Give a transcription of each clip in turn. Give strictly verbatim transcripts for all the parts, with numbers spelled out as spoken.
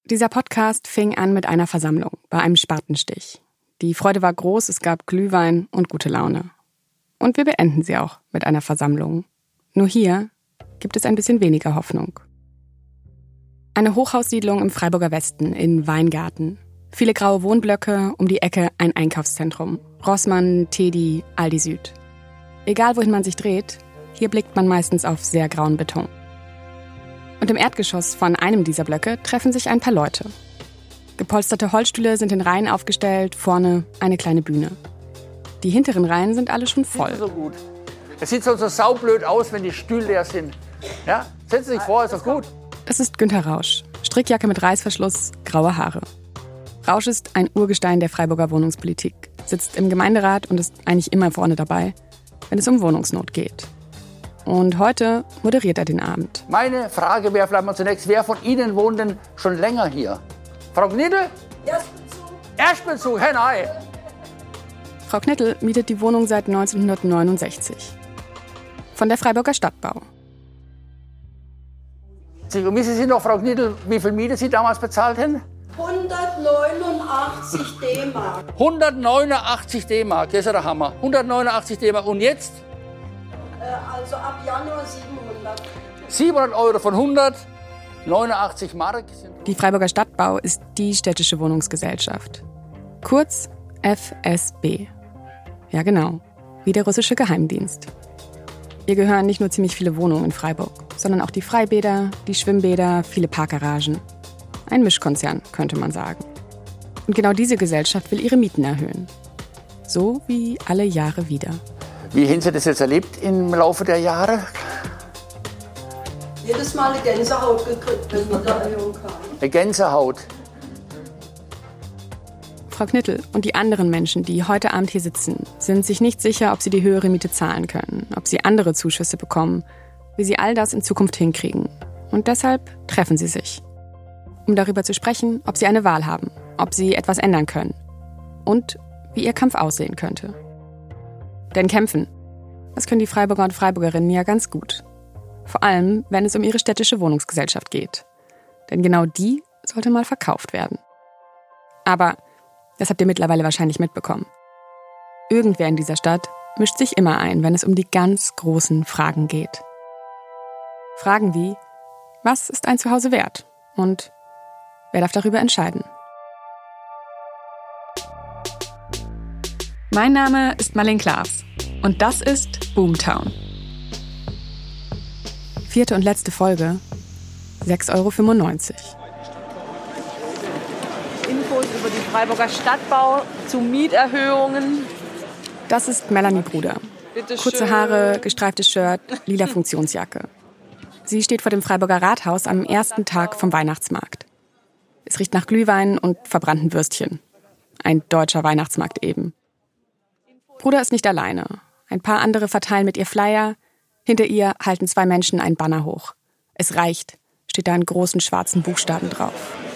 Dieser Podcast fing an mit einer Versammlung, bei einem Spatenstich. Die Freude war groß, es gab Glühwein und gute Laune. Und wir beenden sie auch mit einer Versammlung. Nur hier gibt es ein bisschen weniger Hoffnung. Eine Hochhaussiedlung im Freiburger Westen in Weingarten. Viele graue Wohnblöcke, um die Ecke ein Einkaufszentrum. Rossmann, Tedi, Aldi Süd. Egal wohin man sich dreht, hier blickt man meistens auf sehr grauen Beton. Und im Erdgeschoss von einem dieser Blöcke treffen sich ein paar Leute. Gepolsterte Holzstühle sind in Reihen aufgestellt, vorne eine kleine Bühne. Die hinteren Reihen sind alle schon voll. So gut. Es sieht so, so saublöd aus, wenn die Stühle leer sind. Ja? Setzen Sie sich vor, ist doch gut. Es ist Günter Rausch. Strickjacke mit Reißverschluss, graue Haare. Rausch ist ein Urgestein der Freiburger Wohnungspolitik, sitzt im Gemeinderat und ist eigentlich immer vorne dabei, wenn es um Wohnungsnot geht. Und heute moderiert er den Abend. Meine Frage wäre vielleicht mal zunächst, wer von Ihnen wohnt denn schon länger hier? Frau Knittel? Erstbezug. Erstbezug, Herr Ney. Frau Knittel mietet die Wohnung seit neunzehnhundertneunundsechzig. Von der Freiburger Stadtbau. Und wissen Sie noch, Frau Knittel, wie viel Miete Sie damals bezahlt haben? hundertneunundachtzig D-Mark. hundertneunundachtzig D-Mark, das ist ja der Hammer. hundertneunundachtzig D-Mark. Und jetzt? Äh, also ab Januar siebenhundert. siebenhundert Euro von hundertneunundachtzig Mark. Die Freiburger Stadtbau ist die städtische Wohnungsgesellschaft. Kurz F S B. Ja genau, wie der russische Geheimdienst. Hier gehören nicht nur ziemlich viele Wohnungen in Freiburg, sondern auch die Freibäder, die Schwimmbäder, viele Parkgaragen. Ein Mischkonzern, könnte man sagen. Und genau diese Gesellschaft will ihre Mieten erhöhen. So wie alle Jahre wieder. Wie haben Sie das jetzt erlebt im Laufe der Jahre? Jedes Mal eine Gänsehaut gekriegt, wenn man da Erhöhung kam. Eine Gänsehaut. Frau Knittel und die anderen Menschen, die heute Abend hier sitzen, sind sich nicht sicher, ob sie die höhere Miete zahlen können, ob sie andere Zuschüsse bekommen, wie sie all das in Zukunft hinkriegen. Und deshalb treffen sie sich, um darüber zu sprechen, ob sie eine Wahl haben, ob sie etwas ändern können und wie ihr Kampf aussehen könnte. Denn kämpfen, das können die Freiburger und Freiburgerinnen ja ganz gut. Vor allem, wenn es um ihre städtische Wohnungsgesellschaft geht. Denn genau die sollte mal verkauft werden. Aber das habt ihr mittlerweile wahrscheinlich mitbekommen. Irgendwer in dieser Stadt mischt sich immer ein, wenn es um die ganz großen Fragen geht. Fragen wie, was ist ein Zuhause wert? Und wer darf darüber entscheiden? Mein Name ist Marlene Klaas und das ist Boomtown. Vierte und letzte Folge, sechs Euro fünfundneunzig. Infos über die Freiburger Stadtbau zu Mieterhöhungen. Das ist Melanie Bruder. Kurze Haare, gestreiftes Shirt, lila Funktionsjacke. Sie steht vor dem Freiburger Rathaus am ersten Tag vom Weihnachtsmarkt. Es riecht nach Glühwein und verbrannten Würstchen. Ein deutscher Weihnachtsmarkt eben. Bruder ist nicht alleine. Ein paar andere verteilen mit ihr Flyer. Hinter ihr halten zwei Menschen ein Banner hoch. Es reicht, steht da in großen schwarzen Buchstaben drauf.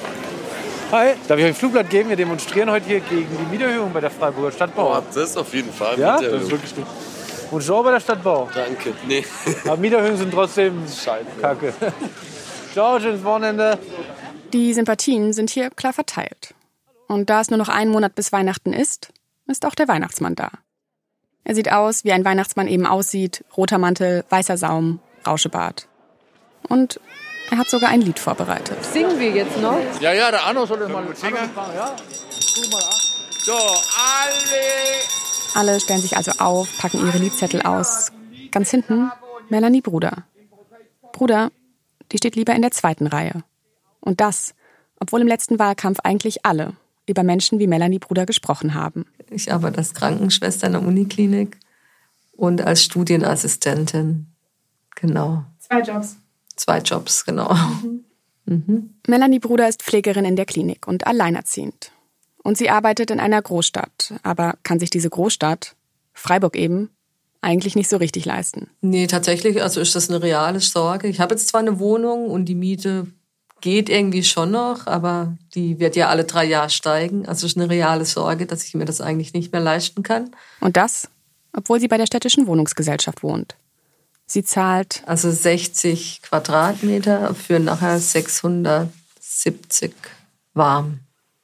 Hi, darf ich euch ein Flugblatt geben? Wir demonstrieren heute hier gegen die Mieterhöhung bei der Freiburger Stadtbau. Oh, das ist auf jeden Fall ja? Mieterhöhung. Das ist wirklich gut. Und schon bei der Stadtbau? Danke. Nee. Aber Mieterhöhungen sind trotzdem Scheiße. Kacke. Ciao, schönes Wochenende. Die Sympathien sind hier klar verteilt. Und da es nur noch einen Monat bis Weihnachten ist, ist auch der Weihnachtsmann da. Er sieht aus, wie ein Weihnachtsmann eben aussieht. Roter Mantel, weißer Saum, Rauschebart. Und er hat sogar ein Lied vorbereitet. Singen wir jetzt noch? Ja, ja, der Arno soll das mal singen. Ja. So, alle. Alle stellen sich also auf, packen ihre Liedzettel aus. Ganz hinten Melanie Bruder. Bruder, die steht lieber in der zweiten Reihe. Und das, obwohl im letzten Wahlkampf eigentlich alle über Menschen wie Melanie Bruder gesprochen haben. Ich arbeite als Krankenschwester in der Uniklinik und als Studienassistentin. Genau. Zwei Jobs. Zwei Jobs, genau. Mhm. Mhm. Melanie Bruder ist Pflegerin in der Klinik und alleinerziehend. Und sie arbeitet in einer Großstadt, aber kann sich diese Großstadt, Freiburg eben, eigentlich nicht so richtig leisten. Nee, tatsächlich, also ist das eine reale Sorge. Ich habe jetzt zwar eine Wohnung und die Miete geht irgendwie schon noch, aber die wird ja alle drei Jahre steigen. Also ist eine reale Sorge, dass ich mir das eigentlich nicht mehr leisten kann. Und das, obwohl sie bei der städtischen Wohnungsgesellschaft wohnt. Sie zahlt also sechzig Quadratmeter für nachher sechshundertsiebzig warm.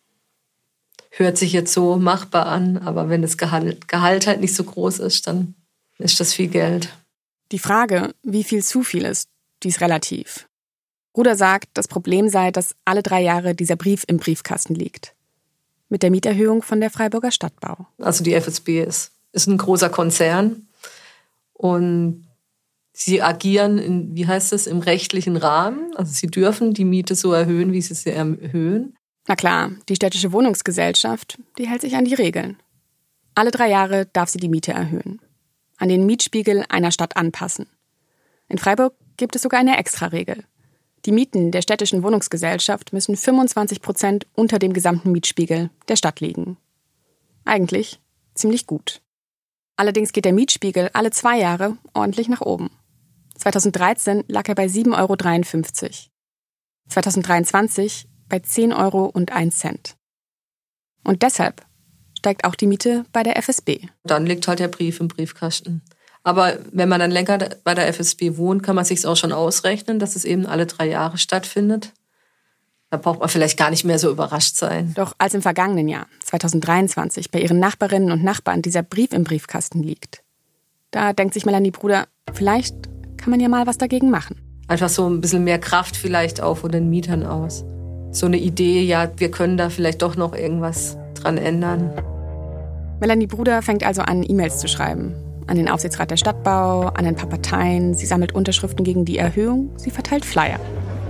Hört sich jetzt so machbar an, aber wenn das Gehalt, Gehalt halt nicht so groß ist, dann ist das viel Geld. Die Frage, wie viel zu viel ist, die ist relativ. Bruder sagt, das Problem sei, dass alle drei Jahre dieser Brief im Briefkasten liegt. Mit der Mieterhöhung von der Freiburger Stadtbau. Also die F S B ist, ist ein großer Konzern und sie agieren, in, wie heißt das, im rechtlichen Rahmen. Also sie dürfen die Miete so erhöhen, wie sie sie erhöhen. Na klar, die städtische Wohnungsgesellschaft, die hält sich an die Regeln. Alle drei Jahre darf sie die Miete erhöhen. An den Mietspiegel einer Stadt anpassen. In Freiburg gibt es sogar eine Extraregel. Die Mieten der städtischen Wohnungsgesellschaft müssen fünfundzwanzig Prozent unter dem gesamten Mietspiegel der Stadt liegen. Eigentlich ziemlich gut. Allerdings geht der Mietspiegel alle zwei Jahre ordentlich nach oben. zweitausenddreizehn lag er bei sieben Euro dreiundfünfzig. zweitausenddreiundzwanzig bei zehn Euro und ein Cent. Und deshalb steigt auch die Miete bei der F S B. Dann liegt halt der Brief im Briefkasten. Aber wenn man dann länger bei der F S B wohnt, kann man sich auch schon ausrechnen, dass es eben alle drei Jahre stattfindet. Da braucht man vielleicht gar nicht mehr so überrascht sein. Doch als im vergangenen Jahr, zweitausenddreiundzwanzig, bei ihren Nachbarinnen und Nachbarn dieser Brief im Briefkasten liegt, da denkt sich Melanie Bruder, vielleicht kann man ja mal was dagegen machen. Einfach so ein bisschen mehr Kraft vielleicht auch von den Mietern aus. So eine Idee, ja, wir können da vielleicht doch noch irgendwas dran ändern. Melanie Bruder fängt also an, E-Mails zu schreiben. An den Aufsichtsrat der Stadtbau, an ein paar Parteien. Sie sammelt Unterschriften gegen die Erhöhung. Sie verteilt Flyer.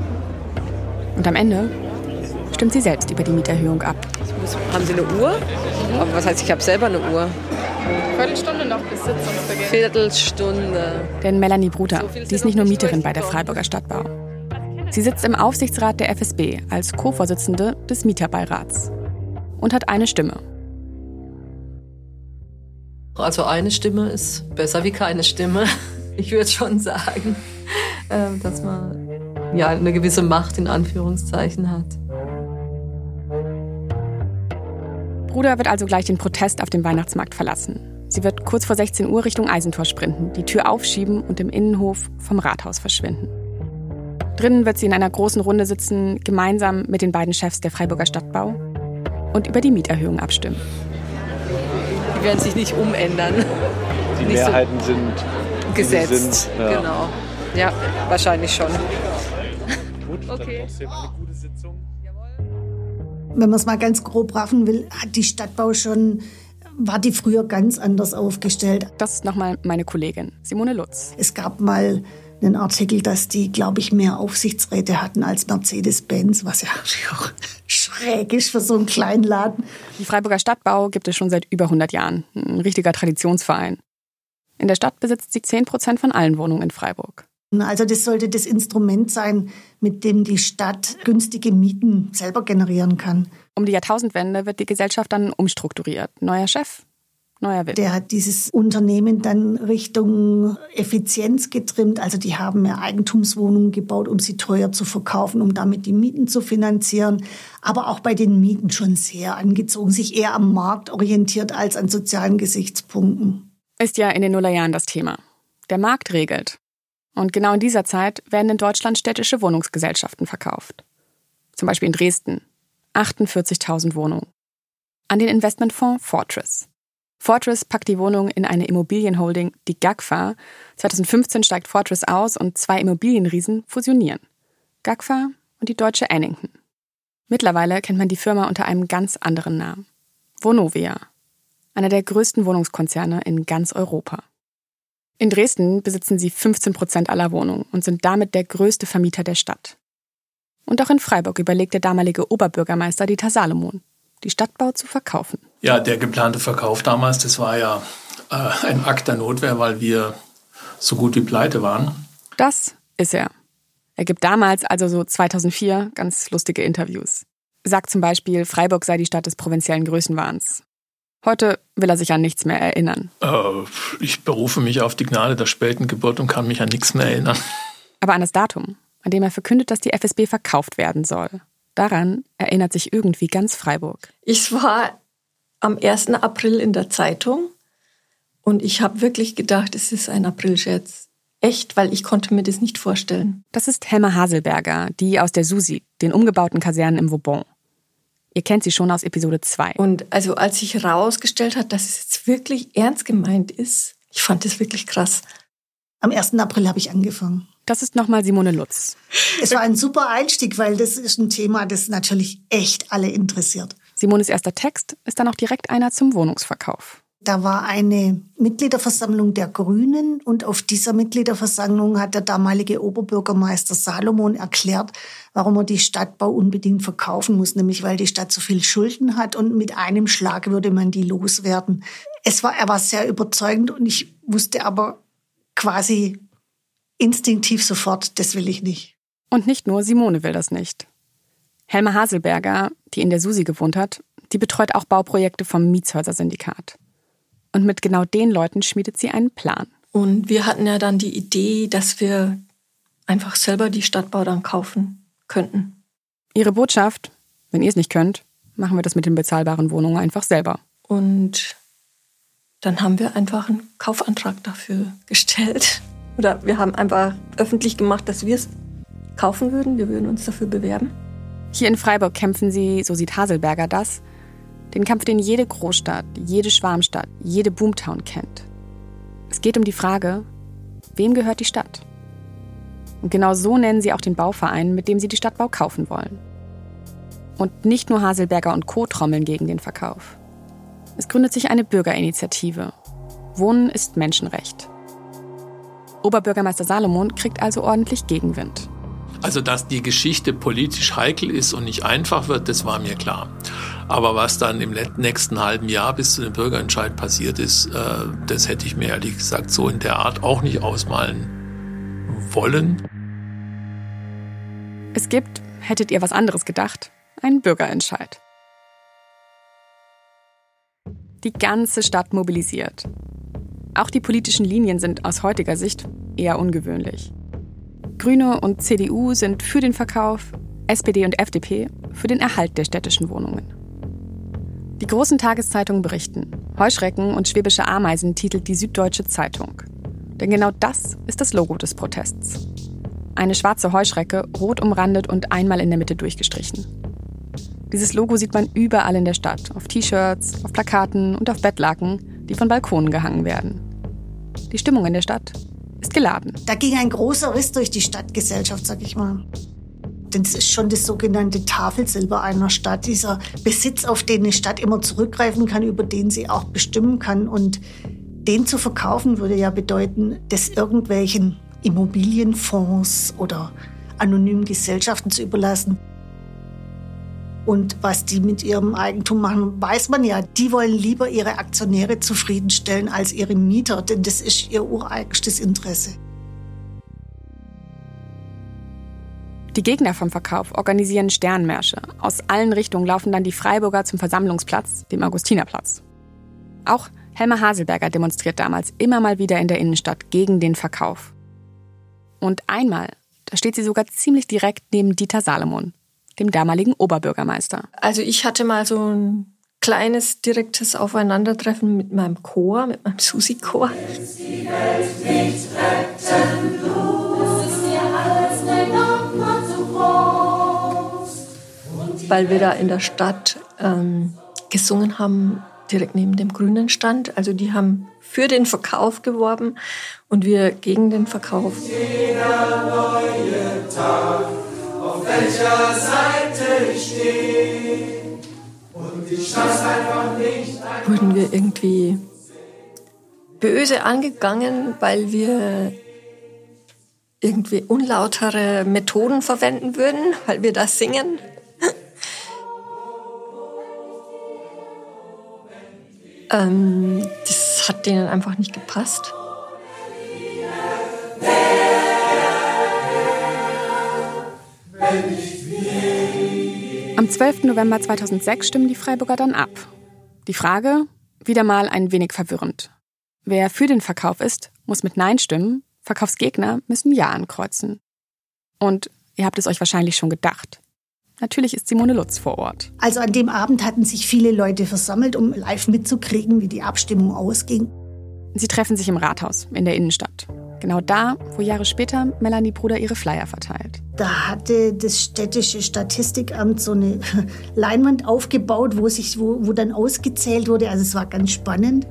Und am Ende stimmt sie selbst über die Mieterhöhung ab. Haben Sie eine Uhr? Aber was heißt, ich habe selber eine Uhr? Viertelstunde noch bis Sitzung beginnt. Viertelstunde. Denn Melanie Bruder, die ist nicht nur Mieterin bei der Freiburger Stadtbau. Sie sitzt im Aufsichtsrat der F S B als Co-Vorsitzende des Mieterbeirats und hat eine Stimme. Also eine Stimme ist besser wie keine Stimme. Ich würde schon sagen, dass man ja eine gewisse Macht in Anführungszeichen hat. Bruder wird also gleich den Protest auf dem Weihnachtsmarkt verlassen. Sie wird kurz vor sechzehn Uhr Richtung Eisentor sprinten, die Tür aufschieben und im Innenhof vom Rathaus verschwinden. Drinnen wird sie in einer großen Runde sitzen, gemeinsam mit den beiden Chefs der Freiburger Stadtbau und über die Mieterhöhung abstimmen. Die werden sich nicht umändern. Die nicht Mehrheiten so sind gesetzt. Sind, ja. Genau. Ja, wahrscheinlich schon. Gut, okay. Dann trotzdem eine gute Sitzung. Wenn man es mal ganz grob raffen will, hat die Stadtbau schon, war die früher ganz anders aufgestellt. Das ist nochmal meine Kollegin, Simone Lutz. Es gab mal einen Artikel, dass die, glaube ich, mehr Aufsichtsräte hatten als Mercedes-Benz, was ja auch schräg ist für so einen kleinen Laden. Die Freiburger Stadtbau gibt es schon seit über hundert Jahren. Ein richtiger Traditionsverein. In der Stadt besitzt sie zehn Prozent von allen Wohnungen in Freiburg. Also das sollte das Instrument sein, mit dem die Stadt günstige Mieten selber generieren kann. Um die Jahrtausendwende wird die Gesellschaft dann umstrukturiert. Neuer Chef, neuer Wind. Der hat dieses Unternehmen dann Richtung Effizienz getrimmt. Also die haben mehr Eigentumswohnungen gebaut, um sie teuer zu verkaufen, um damit die Mieten zu finanzieren. Aber auch bei den Mieten schon sehr angezogen, sich eher am Markt orientiert als an sozialen Gesichtspunkten. Ist ja in den Nullerjahren das Thema. Der Markt regelt. Und genau in dieser Zeit werden in Deutschland städtische Wohnungsgesellschaften verkauft. Zum Beispiel in Dresden. achtundvierzigtausend Wohnungen. An den Investmentfonds Fortress. Fortress packt die Wohnung in eine Immobilienholding, die G A G F A. zweitausendfünfzehn steigt Fortress aus und zwei Immobilienriesen fusionieren. G A G F A und die deutsche Annington. Mittlerweile kennt man die Firma unter einem ganz anderen Namen. Vonovia. Einer der größten Wohnungskonzerne in ganz Europa. In Dresden besitzen sie fünfzehn Prozent aller Wohnungen und sind damit der größte Vermieter der Stadt. Und auch in Freiburg überlegt der damalige Oberbürgermeister Dieter Salomon, die Stadtbau zu verkaufen. Ja, der geplante Verkauf damals, das war ja äh, ein Akt der Notwehr, weil wir so gut wie pleite waren. Das ist er. Er gibt damals, also so zweitausendvier, ganz lustige Interviews. Sagt zum Beispiel, Freiburg sei die Stadt des provinziellen Größenwahns. Heute will er sich an nichts mehr erinnern. Äh, ich berufe mich auf die Gnade der späten Geburt und kann mich an nichts mehr erinnern. Aber an das Datum, an dem er verkündet, dass die F S B verkauft werden soll. Daran erinnert sich irgendwie ganz Freiburg. Ich war am ersten April in der Zeitung und ich habe wirklich gedacht, es ist ein Aprilscherz. Echt, weil ich konnte mir das nicht vorstellen. Das ist Helma Haselberger, die aus der SUSI, den umgebauten Kasernen im Vauban. Ihr kennt sie schon aus Episode zwei. Und also als sich herausgestellt hat, dass es jetzt wirklich ernst gemeint ist, ich fand das wirklich krass. Am ersten April habe ich angefangen. Das ist nochmal Simone Lutz. Es war ein super Einstieg, weil das ist ein Thema, das natürlich echt alle interessiert. Simones erster Text ist dann auch direkt einer zum Wohnungsverkauf. Da war eine Mitgliederversammlung der Grünen und auf dieser Mitgliederversammlung hat der damalige Oberbürgermeister Salomon erklärt, warum er die Stadtbau unbedingt verkaufen muss, nämlich weil die Stadt so viel Schulden hat und mit einem Schlag würde man die loswerden. Es war, er war sehr überzeugend und ich wusste aber quasi instinktiv sofort, das will ich nicht. Und nicht nur Simone will das nicht. Helma Haselberger, die in der Susi gewohnt hat, die betreut auch Bauprojekte vom Mietshäuser-Syndikat. Und mit genau den Leuten schmiedet sie einen Plan. Und wir hatten ja dann die Idee, dass wir einfach selber die Stadtbau dann kaufen könnten. Ihre Botschaft, wenn ihr es nicht könnt, machen wir das mit den bezahlbaren Wohnungen einfach selber. Und dann haben wir einfach einen Kaufantrag dafür gestellt. Oder wir haben einfach öffentlich gemacht, dass wir es kaufen würden. Wir würden uns dafür bewerben. Hier in Freiburg kämpfen sie, so sieht Haselberger das, den Kampf, den jede Großstadt, jede Schwarmstadt, jede Boomtown kennt. Es geht um die Frage, wem gehört die Stadt? Und genau so nennen sie auch den Bauverein, mit dem sie die Stadtbau kaufen wollen. Und nicht nur Haselberger und Co. trommeln gegen den Verkauf. Es gründet sich eine Bürgerinitiative. Wohnen ist Menschenrecht. Oberbürgermeister Salomon kriegt also ordentlich Gegenwind. Also, dass die Geschichte politisch heikel ist und nicht einfach wird, das war mir klar. Aber was dann im nächsten halben Jahr bis zu dem Bürgerentscheid passiert ist, das hätte ich mir ehrlich gesagt so in der Art auch nicht ausmalen wollen. Es gibt, hättet ihr was anderes gedacht, einen Bürgerentscheid. Die ganze Stadt mobilisiert. Auch die politischen Linien sind aus heutiger Sicht eher ungewöhnlich. Grüne und C D U sind für den Verkauf, S P D und F D P für den Erhalt der städtischen Wohnungen. Die großen Tageszeitungen berichten. Heuschrecken und schwäbische Ameisen titelt die Süddeutsche Zeitung. Denn genau das ist das Logo des Protests. Eine schwarze Heuschrecke, rot umrandet und einmal in der Mitte durchgestrichen. Dieses Logo sieht man überall in der Stadt, auf T-Shirts, auf Plakaten und auf Bettlaken, die von Balkonen gehangen werden. Die Stimmung in der Stadt ist geladen. Da ging ein großer Riss durch die Stadtgesellschaft, sag ich mal. Denn es ist schon das sogenannte Tafelsilber einer Stadt, dieser Besitz, auf den eine Stadt immer zurückgreifen kann, über den sie auch bestimmen kann. Und den zu verkaufen würde ja bedeuten, das irgendwelchen Immobilienfonds oder anonymen Gesellschaften zu überlassen. Und was die mit ihrem Eigentum machen, weiß man ja. Die wollen lieber ihre Aktionäre zufriedenstellen als ihre Mieter, denn das ist ihr ureigenstes Interesse. Die Gegner vom Verkauf organisieren Sternmärsche. Aus allen Richtungen laufen dann die Freiburger zum Versammlungsplatz, dem Augustinerplatz. Auch Helma Haselberger demonstriert damals immer mal wieder in der Innenstadt gegen den Verkauf. Und einmal, da steht sie sogar ziemlich direkt neben Dieter Salomon, dem damaligen Oberbürgermeister. Also ich hatte mal so ein kleines, direktes Aufeinandertreffen mit meinem Chor, mit meinem Susi-Chor. Die Welt nicht retten, du. Das ist dir alles nicht noch zu groß. Weil wir da in der Stadt ähm, gesungen haben, direkt neben dem grünen Stand. Also die haben für den Verkauf geworben und wir gegen den Verkauf. Jeder neue Tag, auf welcher Seite ich stehe und ich schaff's einfach nicht. Wurden wir irgendwie böse angegangen, weil wir irgendwie unlautere Methoden verwenden würden, weil wir da singen. ähm, das hat denen einfach nicht gepasst. Am zwölften November zweitausendsechs stimmen die Freiburger dann ab. Die Frage, wieder mal ein wenig verwirrend. Wer für den Verkauf ist, muss mit Nein stimmen, Verkaufsgegner müssen Ja ankreuzen. Und ihr habt es euch wahrscheinlich schon gedacht. Natürlich ist Simone Lutz vor Ort. Also an dem Abend hatten sich viele Leute versammelt, um live mitzukriegen, wie die Abstimmung ausging. Sie treffen sich im Rathaus in der Innenstadt. Genau da, wo Jahre später Melanie Bruder ihre Flyer verteilt. Da hatte das städtische Statistikamt so eine Leinwand aufgebaut, wo, sich, wo, wo dann ausgezählt wurde. Also es war ganz spannend.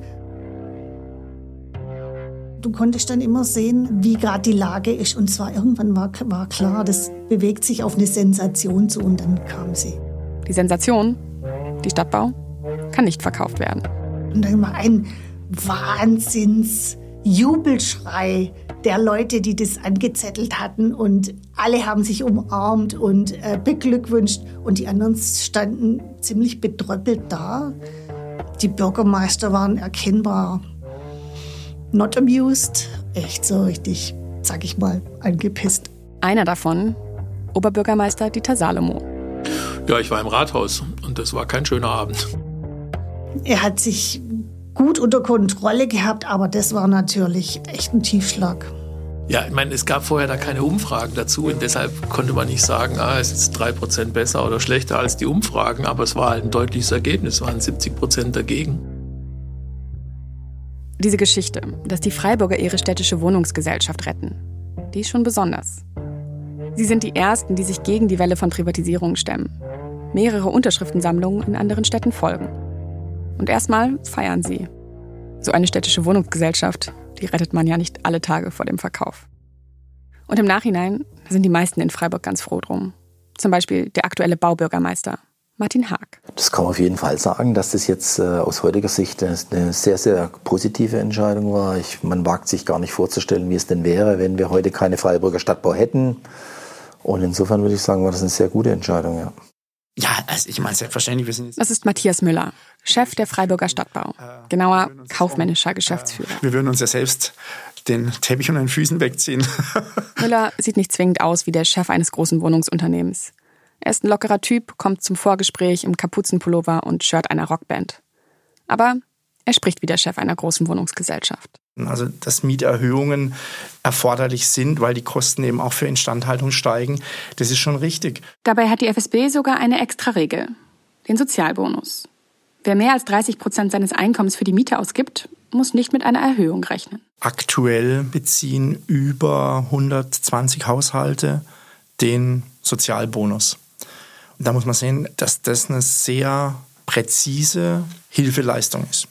Du konntest dann immer sehen, wie gerade die Lage ist. Und zwar irgendwann war, war klar, das bewegt sich auf eine Sensation zu und dann kam sie. Die Sensation, die Stadtbau, kann nicht verkauft werden. Und dann war ein Wahnsinns-Jubelschrei der Leute, die das angezettelt hatten. Und alle haben sich umarmt und äh, beglückwünscht. Und die anderen standen ziemlich bedröppelt da. Die Bürgermeister waren erkennbar not amused. Echt so richtig, sag ich mal, angepisst. Einer davon, Oberbürgermeister Dieter Salomo. Ja, ich war im Rathaus und das war kein schöner Abend. Er hat sich gut unter Kontrolle gehabt, aber das war natürlich echt ein Tiefschlag. Ja, ich meine, es gab vorher da keine Umfragen dazu und deshalb konnte man nicht sagen, ah, es ist drei Prozent besser oder schlechter als die Umfragen, aber es war halt ein deutliches Ergebnis, es waren siebzig Prozent dagegen. Diese Geschichte, dass die Freiburger ihre städtische Wohnungsgesellschaft retten, die ist schon besonders. Sie sind die Ersten, die sich gegen die Welle von Privatisierung stemmen. Mehrere Unterschriftensammlungen in anderen Städten folgen. Und erstmal feiern sie. So eine städtische Wohnungsgesellschaft, die rettet man ja nicht alle Tage vor dem Verkauf. Und im Nachhinein sind die meisten in Freiburg ganz froh drum. Zum Beispiel der aktuelle Baubürgermeister, Martin Haag. Das kann man auf jeden Fall sagen, dass das jetzt äh, aus heutiger Sicht eine sehr, sehr positive Entscheidung war. Ich, man wagt sich gar nicht vorzustellen, wie es denn wäre, wenn wir heute keine Freiburger Stadtbau hätten. Und insofern würde ich sagen, war das eine sehr gute Entscheidung, ja. Ja, also ich meine, selbstverständlich. Wir sind jetzt das ist Matthias Müller, Chef der Freiburger Stadtbau. Genauer, kaufmännischer Geschäftsführer. Wir würden uns ja selbst den Teppich unter den Füßen wegziehen. Müller sieht nicht zwingend aus wie der Chef eines großen Wohnungsunternehmens. Er ist ein lockerer Typ, kommt zum Vorgespräch im Kapuzenpullover und Shirt einer Rockband. Aber er spricht wie der Chef einer großen Wohnungsgesellschaft. Also, dass Mieterhöhungen erforderlich sind, weil die Kosten eben auch für Instandhaltung steigen, das ist schon richtig. Dabei hat die F S B sogar eine extra Regel, den Sozialbonus. Wer mehr als dreißig Prozent seines Einkommens für die Miete ausgibt, muss nicht mit einer Erhöhung rechnen. Aktuell beziehen über hundertzwanzig Haushalte den Sozialbonus. Und da muss man sehen, dass das eine sehr präzise Hilfeleistung ist,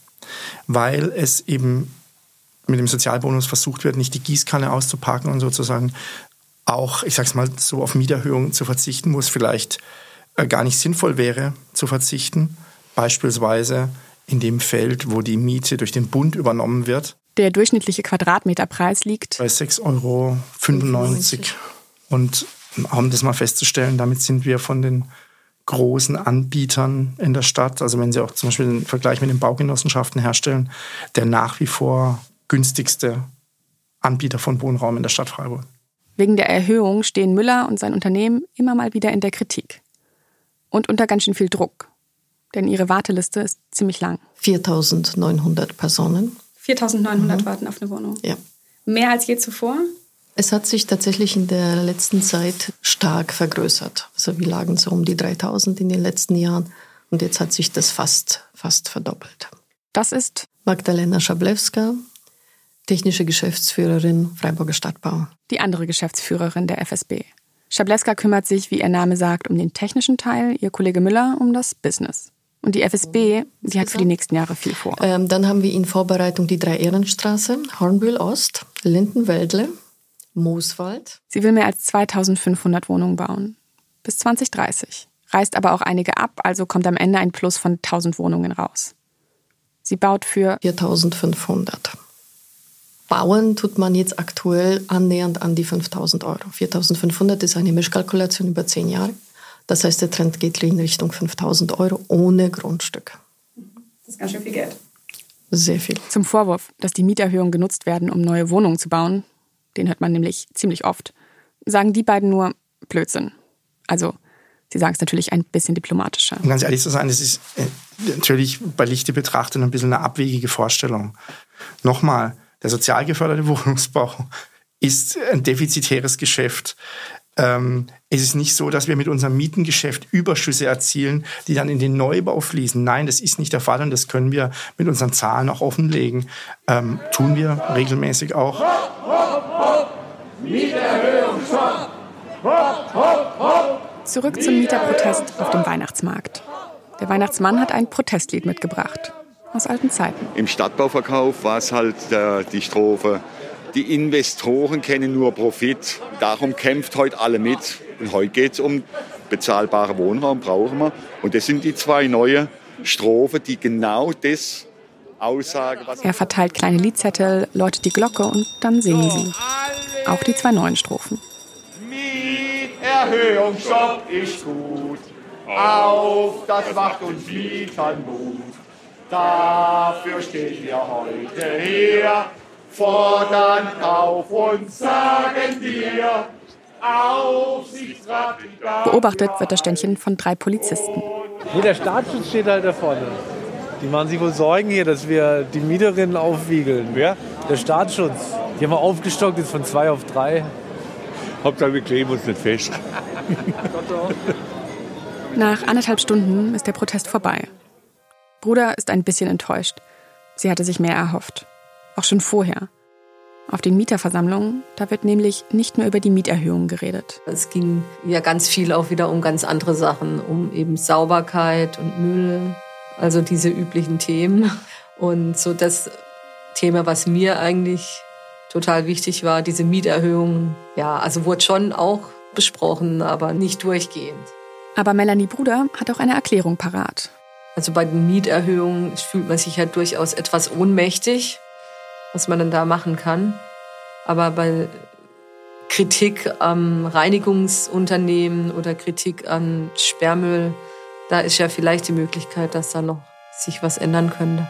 weil es eben mit dem Sozialbonus versucht wird, nicht die Gießkanne auszupacken und sozusagen auch, ich sag's mal, so auf Mieterhöhungen zu verzichten, wo es vielleicht gar nicht sinnvoll wäre zu verzichten. Beispielsweise in dem Feld, wo die Miete durch den Bund übernommen wird. Der durchschnittliche Quadratmeterpreis liegt bei sechs Euro fünfundneunzig. Und um das mal festzustellen, damit sind wir von den großen Anbietern in der Stadt, also wenn Sie auch zum Beispiel den Vergleich mit den Baugenossenschaften herstellen, der nach wie vor günstigste Anbieter von Wohnraum in der Stadt Freiburg. Wegen der Erhöhung stehen Müller und sein Unternehmen immer mal wieder in der Kritik. Und unter ganz schön viel Druck. Denn ihre Warteliste ist ziemlich lang. viertausendneunhundert Personen. viertausendneunhundert mhm. warten auf eine Wohnung? Ja. Mehr als je zuvor? Es hat sich tatsächlich in der letzten Zeit stark vergrößert. Also wir lagen so um die dreitausend in den letzten Jahren. Und jetzt hat sich das fast, fast verdoppelt. Das ist Magdalena Schablewska, technische Geschäftsführerin Freiburger Stadtbau. Die andere Geschäftsführerin der F S B. Schablewska kümmert sich, wie ihr Name sagt, um den technischen Teil, ihr Kollege Müller um das Business. Und die F S B, die hat für die nächsten Jahre viel vor. Ähm, dann haben wir in Vorbereitung die Drei-Ehrenstraße, Hornbühl-Ost, Lindenwäldle, Mooswald. Sie will mehr als zweitausendfünfhundert Wohnungen bauen. Bis zwanzig dreißig. Reißt aber auch einige ab, also kommt am Ende ein Plus von tausend Wohnungen raus. Sie baut für viertausendfünfhundert. Bauen tut man jetzt aktuell annähernd an die fünftausend Euro. viertausendfünfhundert ist eine Mischkalkulation über zehn Jahre. Das heißt, der Trend geht in Richtung fünftausend Euro ohne Grundstück. Das ist ganz schön viel Geld. Sehr viel. Zum Vorwurf, dass die Mieterhöhungen genutzt werden, um neue Wohnungen zu bauen, den hört man nämlich ziemlich oft, sagen die beiden nur Blödsinn. Also, sie sagen es natürlich ein bisschen diplomatischer. Um ganz ehrlich zu sein, das ist äh, natürlich bei Lichte betrachtet ein bisschen eine abwegige Vorstellung. Nochmal, der sozial geförderte Wohnungsbau ist ein defizitäres Geschäft. Ähm, es ist nicht so, dass wir mit unserem Mietengeschäft Überschüsse erzielen, die dann in den Neubau fließen. Nein, das ist nicht der Fall und das können wir mit unseren Zahlen auch offenlegen. Ähm, tun wir regelmäßig auch. Hopp, hopp, hopp. Mieterhöhung, stopp! Hopp, hopp, hopp. Zurück zum Mieterprotest auf dem Weihnachtsmarkt. Der Weihnachtsmann hat ein Protestlied mitgebracht. Aus alten Zeiten. Im Stadtbauverkauf war es halt äh, die Strophe: Die Investoren kennen nur Profit, darum kämpft heute alle mit. Und heute geht es um bezahlbaren Wohnraum, brauchen wir. Und das sind die zwei neue Strophen, die genau das aussagen. Was er verteilt kleine Liedzettel, läutet die Glocke und dann singen sie. Auch die zwei neuen Strophen. Mieterhöhungsstopp ist gut. Auf, das macht uns Mietern Mut. Dafür stehen wir heute hier, fordern auf und sagen dir, Aufsichtsrat. Beobachtet wird das Ständchen von drei Polizisten. Hier, der Staatsschutz steht halt da vorne. Die machen sich wohl Sorgen hier, dass wir die Mieterinnen aufwiegeln. Wer? Der Staatsschutz. Die haben wir aufgestockt, jetzt von zwei auf drei. Hauptsache, wir kleben uns nicht fest. Nach anderthalb Stunden ist der Protest vorbei. Bruder ist ein bisschen enttäuscht. Sie hatte sich mehr erhofft. Auch schon vorher. Auf den Mieterversammlungen, da wird nämlich nicht nur über die Mieterhöhungen geredet. Es ging ja ganz viel auch wieder um ganz andere Sachen, um eben Sauberkeit und Müll, also diese üblichen Themen. Und so das Thema, was mir eigentlich total wichtig war, diese Mieterhöhungen, ja, also wurde schon auch besprochen, aber nicht durchgehend. Aber Melanie Bruder hat auch eine Erklärung parat. Also bei den Mieterhöhungen fühlt man sich halt durchaus etwas ohnmächtig, was man dann da machen kann. Aber bei Kritik am Reinigungsunternehmen oder Kritik an Sperrmüll, da ist ja vielleicht die Möglichkeit, dass da noch sich was ändern könnte.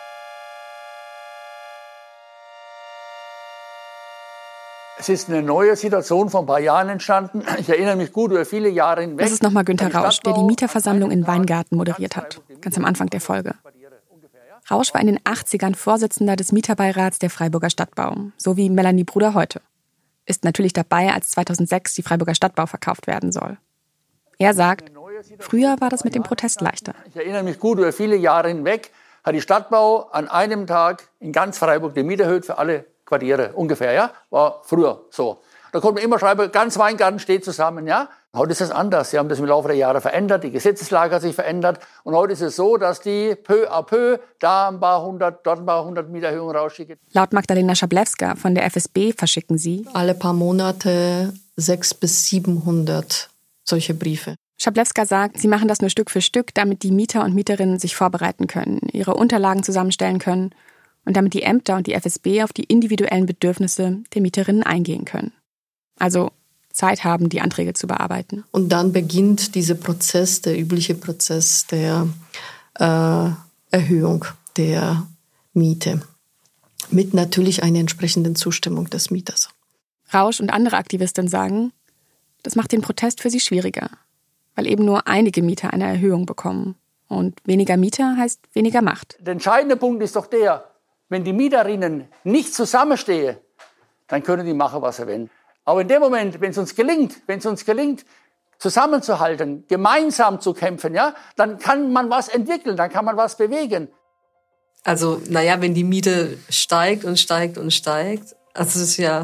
Es ist eine neue Situation vor ein paar Jahren entstanden. Ich erinnere mich gut über viele Jahre hinweg. Das ist nochmal Günther Rausch, der die Mieterversammlung in Weingarten moderiert hat, ganz am Anfang der Folge. Rausch war in den achtzigern Vorsitzender des Mieterbeirats der Freiburger Stadtbau, so wie Melanie Bruder heute. Ist natürlich dabei, als zweitausendsechs die Freiburger Stadtbau verkauft werden soll. Er sagt, früher war das mit dem Protest leichter. Ich erinnere mich gut über viele Jahre hinweg, hat die Stadtbau an einem Tag in ganz Freiburg die Miete erhöht für alle Quartiere, ungefähr, ja, war früher so. Da konnte man immer schreiben, ganz Weingarten steht zusammen, ja. Heute ist es anders. Sie haben das im Laufe der Jahre verändert, die Gesetzeslage hat sich verändert und heute ist es so, dass die peu à peu da ein paar hundert, dort ein paar hundert Mieterhöhungen rausschicken. Laut Magdalena Schablewska von der F S B verschicken sie alle paar Monate sechshundert bis siebenhundert solche Briefe. Schablewska sagt, sie machen das nur Stück für Stück, damit die Mieter und Mieterinnen sich vorbereiten können, ihre Unterlagen zusammenstellen können und damit die Ämter und die F S B auf die individuellen Bedürfnisse der Mieterinnen eingehen können. Also Zeit haben, die Anträge zu bearbeiten. Und dann beginnt dieser Prozess, der übliche Prozess der äh, Erhöhung der Miete. Mit natürlich einer entsprechenden Zustimmung des Mieters. Rausch und andere Aktivisten sagen, das macht den Protest für sie schwieriger, weil eben nur einige Mieter eine Erhöhung bekommen. Und weniger Mieter heißt weniger Macht. Der entscheidende Punkt ist doch der, wenn die Mieterinnen nicht zusammenstehen, dann können die machen, was sie wollen. Aber in dem Moment, wenn es uns gelingt, wenn es uns gelingt, zusammenzuhalten, gemeinsam zu kämpfen, ja, dann kann man was entwickeln, dann kann man was bewegen. Also, naja, wenn die Miete steigt und steigt und steigt, also es ist ja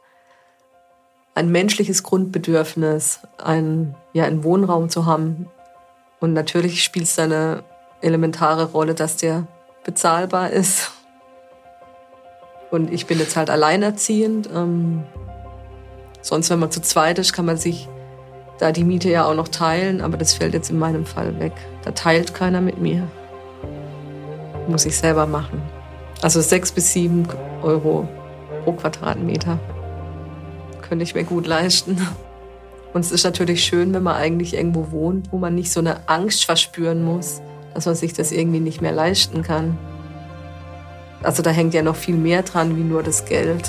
ein menschliches Grundbedürfnis, einen, ja, einen Wohnraum zu haben. Und natürlich spielt es eine elementare Rolle, dass der bezahlbar ist. Und ich bin jetzt halt alleinerziehend. Ähm, sonst, wenn man zu zweit ist, kann man sich da die Miete ja auch noch teilen. Aber das fällt jetzt in meinem Fall weg. Da teilt keiner mit mir. Muss ich selber machen. Also sechs bis sieben Euro pro Quadratmeter könnte ich mir gut leisten. Und es ist natürlich schön, wenn man eigentlich irgendwo wohnt, wo man nicht so eine Angst verspüren muss, dass man sich das irgendwie nicht mehr leisten kann. Also da hängt ja noch viel mehr dran, wie nur das Geld.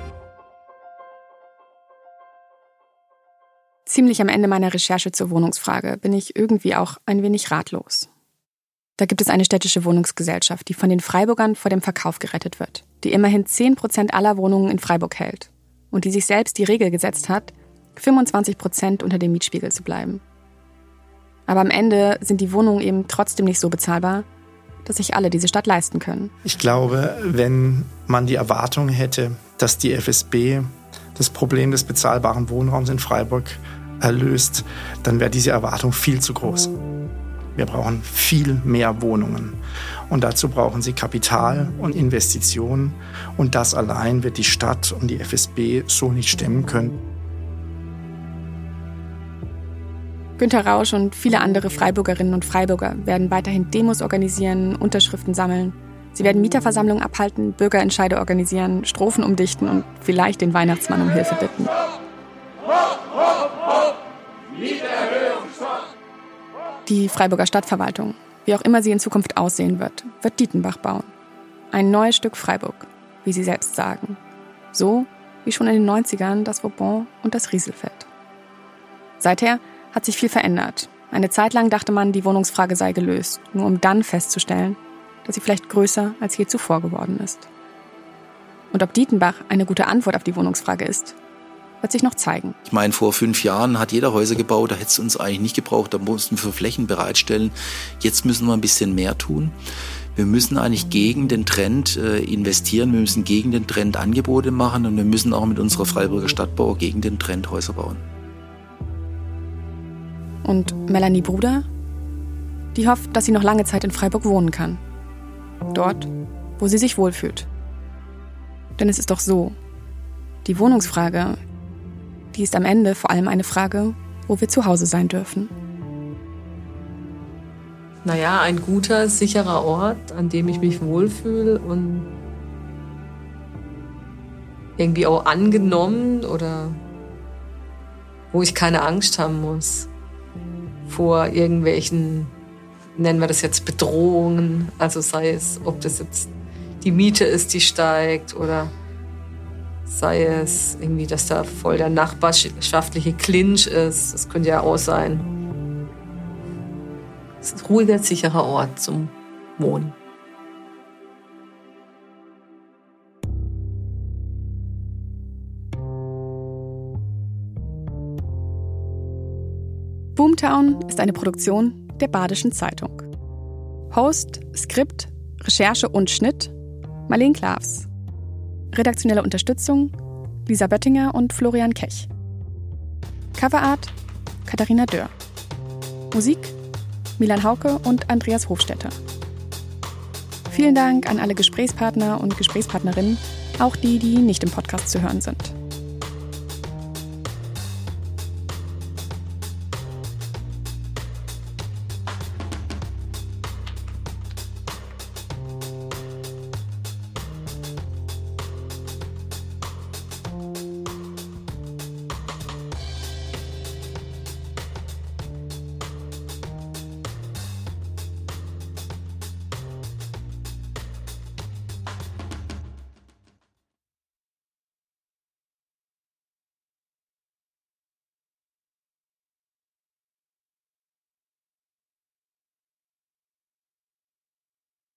Ziemlich am Ende meiner Recherche zur Wohnungsfrage bin ich irgendwie auch ein wenig ratlos. Da gibt es eine städtische Wohnungsgesellschaft, die von den Freiburgern vor dem Verkauf gerettet wird, die immerhin zehn Prozent aller Wohnungen in Freiburg hält und die sich selbst die Regel gesetzt hat, fünfundzwanzig Prozent unter dem Mietspiegel zu bleiben. Aber am Ende sind die Wohnungen eben trotzdem nicht so bezahlbar, dass sich alle diese Stadt leisten können. Ich glaube, wenn man die Erwartung hätte, dass die F S B das Problem des bezahlbaren Wohnraums in Freiburg löst, dann wäre diese Erwartung viel zu groß. Wir brauchen viel mehr Wohnungen. Und dazu brauchen sie Kapital und Investitionen. Und das allein wird die Stadt und die F S B so nicht stemmen können. Günter Rausch und viele andere Freiburgerinnen und Freiburger werden weiterhin Demos organisieren, Unterschriften sammeln. Sie werden Mieterversammlungen abhalten, Bürgerentscheide organisieren, Strophen umdichten und vielleicht den Weihnachtsmann um Hilfe bitten. Die Freiburger Stadtverwaltung, wie auch immer sie in Zukunft aussehen wird, wird Dietenbach bauen. Ein neues Stück Freiburg, wie sie selbst sagen. So wie schon in den neunzigern das Vauban und das Rieselfeld. Seither hat sich viel verändert. Eine Zeit lang dachte man, die Wohnungsfrage sei gelöst, nur um dann festzustellen, dass sie vielleicht größer als je zuvor geworden ist. Und ob Dietenbach eine gute Antwort auf die Wohnungsfrage ist, wird sich noch zeigen. Ich meine, vor fünf Jahren hat jeder Häuser gebaut, da hätte es uns eigentlich nicht gebraucht, da mussten wir Flächen bereitstellen. Jetzt müssen wir ein bisschen mehr tun. Wir müssen eigentlich gegen den Trend äh, investieren, wir müssen gegen den Trend Angebote machen und wir müssen auch mit unserer Freiburger Stadtbau gegen den Trend Häuser bauen. Und Melanie Bruder? Die hofft, dass sie noch lange Zeit in Freiburg wohnen kann. Dort, wo sie sich wohlfühlt. Denn es ist doch so, die Wohnungsfrage, die ist am Ende vor allem eine Frage, wo wir zu Hause sein dürfen. Naja, ein guter, sicherer Ort, an dem ich mich wohlfühle und irgendwie auch angenommen oder wo ich keine Angst haben muss vor irgendwelchen, nennen wir das jetzt Bedrohungen, also sei es, ob das jetzt die Miete ist, die steigt oder sei es irgendwie, dass da voll der nachbarschaftliche Clinch ist, das könnte ja auch sein. Es ist ein ruhiger, sicherer Ort zum Wohnen. Boomtown ist eine Produktion der Badischen Zeitung. Host, Skript, Recherche und Schnitt Marleen Klaafs. Redaktionelle Unterstützung Lisa Böttinger und Florian Kech. Coverart Katharina Dörr. Musik Milan Hauke und Andreas Hofstetter. Vielen Dank an alle Gesprächspartner und Gesprächspartnerinnen, auch die, die nicht im Podcast zu hören sind.